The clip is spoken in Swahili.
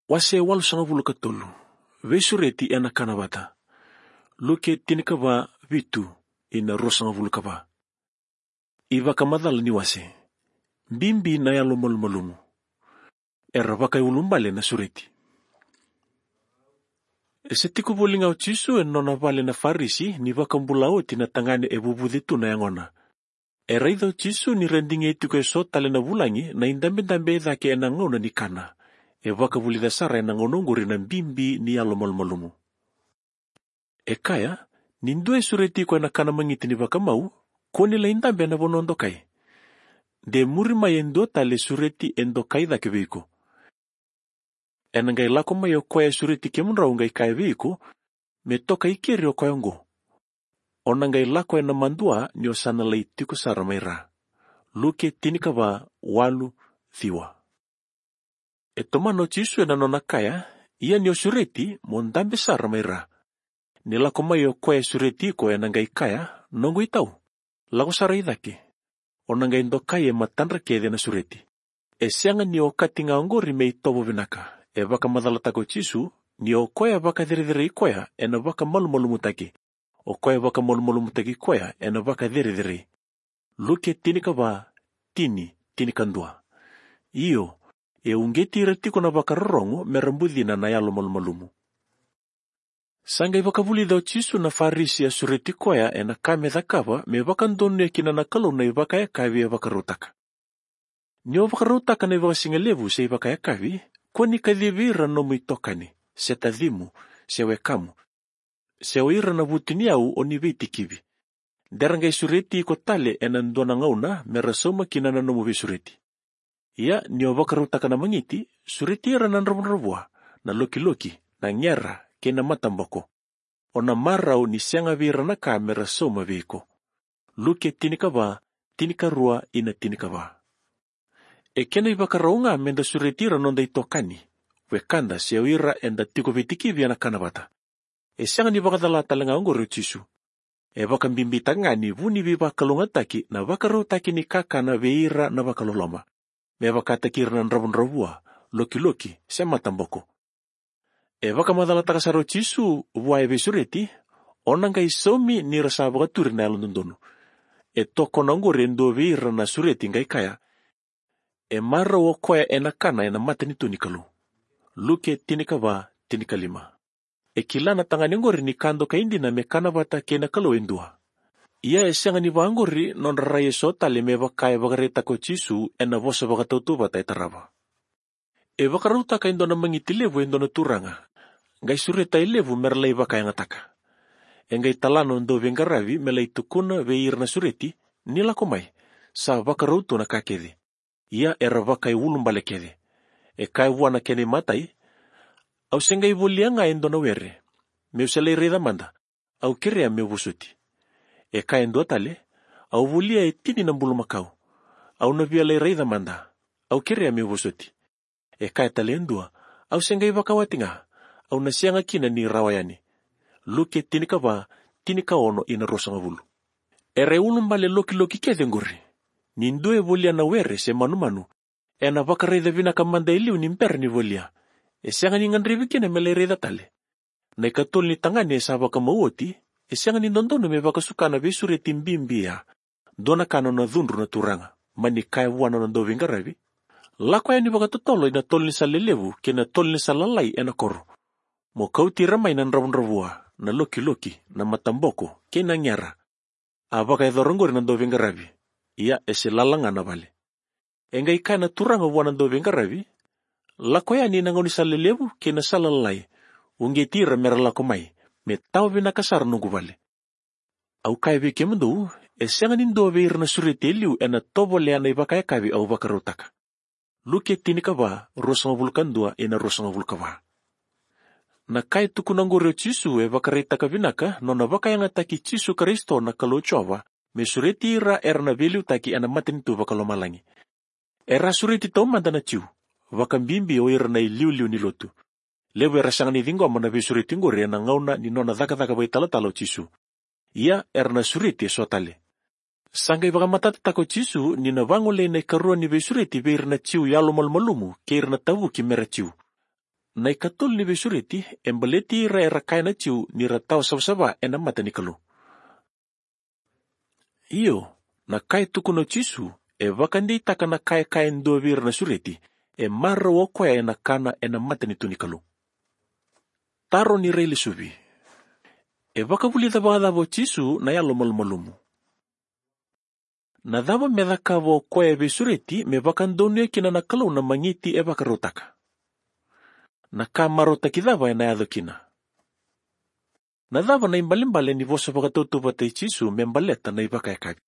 Wase 8 Vesureti ena kanawata. Luke tinikava vitu ina 2 Iva kamadal ni wase. Bimbi na yalomolmolumu. Erabaka ulumbale na sureti. Setiku bolinga utisu nona vale na farisi ni vakambulao tinatangane ebubuditu na yangona. Eraidha utisu ni rendinge ituke so tale na vulangi na indambe dhake enangona ni kana. Evaka vulida sara enangononguri na bimbi ni yalomolmolumu. Ekaya, nindue sureti kwa nakana mangiti ni vakamau, koni la indambe na bonondokai. De murima yendo tale sureti endokai dhake viko. Enangai lako mayo kwaya sureti kemunraungai kai viko, me toka ikiri o kwayongo. Onangai lako ena mandua ni osana la itiku saramaira. Luke tinikava 8 Etomano chisu ena nonakaya, ia ni o sureti mondambe saramaira. Nilako mayo kwaya sureti ko enangai kaya, nongo itau. Lako saraidake. Onangai ndokai matandra kede na sureti. Sianga ni o katinga ngori me itobo vinaka. Vaka madalatako chisu, ni o koya vaka diri koya, ena vaka malumolumutaki. O koya vaka malumolumutaki koya, ena vaka diri. Luke tinikava tinikandua. Iyo, ungeti retiko na vaka rorongo, merambudina na yalo malumolumu. Sanga vaka vulida chisu na farisi ya sureti koya, ena kame dhakava, me vaka ndonu ya kina nakalo na vaka ya kavi ya vaka rotaka. Ni o vaka rotaka na vaka singalevu se vaka ya kavi, Kwani kadhivira no mitokani, setadhimu, sewekamu. Sewira na vutiniau oniviti kivi. Derangai sureti iko tale enandona ngauna merasoma kinana no muvi sureti. Ia niovakaruta na mangiti, sureti ira na nravunravua, na loki, na nyara, kena matamboko. Ona marau ni sianga vira na ka merasoma viko. Luke tinikarua ina tinikava. Kena ivakaraunga menda suretira nonda itokani. Wekanda sewira enda tiko vitikivi ana kanavata. Sianga ni vakadalata langa ngoro chisu. Vakambimbiitangani vuni vivakalungataki na vakarutaki ni kaka na veira na vakaloloma. Me vakatakira na nravunravua, loki, sematamboko. Vakamadalata saro chisu vuaeve sureti, onanga isomi ni rasa vakaturi na alondondono. Toko na ngoro endo veira na sureti ngai kaya. Mara wo koya enakana ena matani tunikalu. Luke tinikava tinikalima. Kilana tangani ngori ni kando kaindi na mekana vata kena kalo endua. Ia sianga ni vangori non raye sota le meva kaya vagareta ko chisu ena vosa vagatautu vata etarava. Vakaruta ka indona mangitilevu endona turanga. Ngai sureta ilevu merlai vakaya ngataka. Ngai talano ndo vengaravi melai tukuna veirna sureti nila komai. Sa vakarutu na kakedi. Ia vakai ulumbale kede. Kai wana kene matai. Au sengai vulianga endona were. Meusele reda manda. Au kirea meuvusuti. Kai endo tale. Au vulia tini na mbulu makau. Au naviale reda manda. Au kirea meuvusuti. Kai tale endua. Au sengai vakawatinga. Au nasianga kina ni rawayani. Luke tinikaono ina rosanga vulu. Ulumbale loki kede ngori. Nindue volia na were se manu. Ena vakareda vina kamanda iliu ni mper ni volia. Sianga ni ngandriviki na melereda tale. Na ikatol ni tangani sa vakamauoti. Sianga ni nondono me vakasukana visureti mbimbia. Dona kano na dhundru na turanga. Mani kaya wana na ndovingaravi. Lako ya ni vakatotolo ina tol ni salelevu kena tol ni salalai ena koro. Mokauti ramai na nravunravua. Na loki na matamboko kena nyara. Avaka ya dhorongori na ndovingaravi. Ia lalanga na vale. Engai kana turanga wana ndo vengaravi. Lako ya ni nangoni salelevu kena salalai. Ungetira mera lako mai. Me tau vina kasar nungu vale. Au kai vike mundu. Sianga ni ndo veir na surete liu ena tobo leana ivakaya kavi au vakarutaka. Luke tinikava rosanga vulkandua ena rosanga vulkava. Na kai tukunangore chisu vakaretaka vinaka nona vakayanga taki chisu Kristo na kalochova. Me sureti ira erna veliu taki ana matini tu vakalomalangi. Era sureti tau mandana ciu. Vakambimbi o ira na iliu ni lotu. Lewe rasanga ni dhingo amana ve sureti ngore na ngauna ni nona dhaka bai talo chisu. Ia erna sureti sotale. Sanga vakamatata tako chisu ni na vangole na karua ni ve sureti ve irna ciu yalo malmalumu ke irna tavu ki mera ciu. na ikatul ni besureti embaleti ra kaina tiu ni ratau sabsaba ena matani kalu. Iyo, na kai tukuno chisu vakandi taka na kai ndovir na sureti marra wako ena kana ena matani tunikalu. Taro ni reili subi. Vakavuli davo chisu na yalo malmalumu. Na dava medakavo koe besureti me vakandonye kina na kalau na mangiti vakarotaka. Na ka marotaki dava ena yado kina. Na dava na imbalimbale ni vosa vakatoto vatai chisu me mbaleta na ivakaekagi.